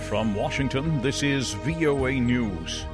From Washington, this is VOA News.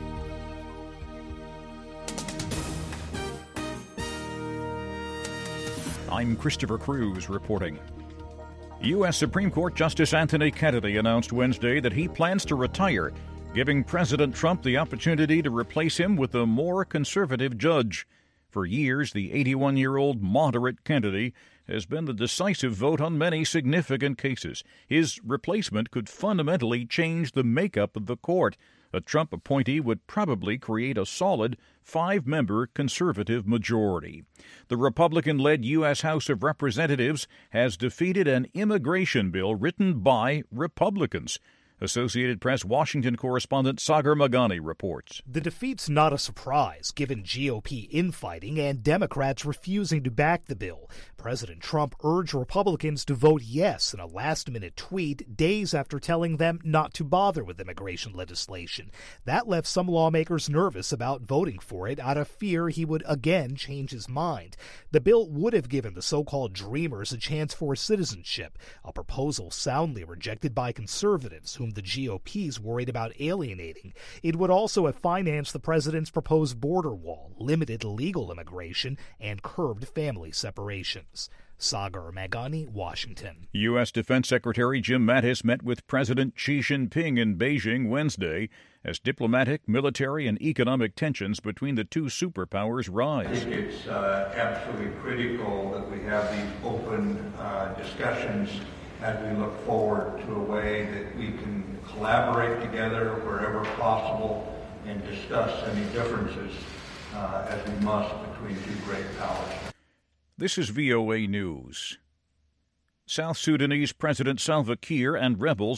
I'm Christopher Cruz reporting. U.S. Supreme Court Justice Anthony Kennedy announced Wednesday that he plans to retire, giving President Trump the opportunity to replace him with a more conservative judge. For years, the 81-year-old moderate Kennedy has been the decisive vote on many significant cases. His replacement could fundamentally change the makeup of the court. A Trump appointee would probably create a solid 5-member conservative majority. The Republican-led U.S. House of Representatives has defeated an immigration bill written by Republicans. Associated Press Washington correspondent Sagar Meghani reports. The defeat's not a surprise, given GOP infighting and Democrats refusing to back the bill. President Trump urged Republicans to vote yes in a last-minute tweet days after telling them not to bother with immigration legislation. That left some lawmakers nervous about voting for it out of fear he would again change his mind. The bill would have given the so-called Dreamers a chance for citizenship, a proposal soundly rejected by conservatives whom the GOP's worried about alienating. It would also have financed the president's proposed border wall, limited legal immigration, and curbed family separations. Sagar Meghani, Washington. U.S. Defense Secretary Jim Mattis met with President Xi Jinping in Beijing Wednesday as diplomatic, military, and economic tensions between the two superpowers rise. I think it's absolutely critical that we have these open discussions as we look forward to a way that we can collaborate together wherever possible and discuss any differences as we must between two great powers. This is VOA News. South Sudanese President Salva Kiir and rebels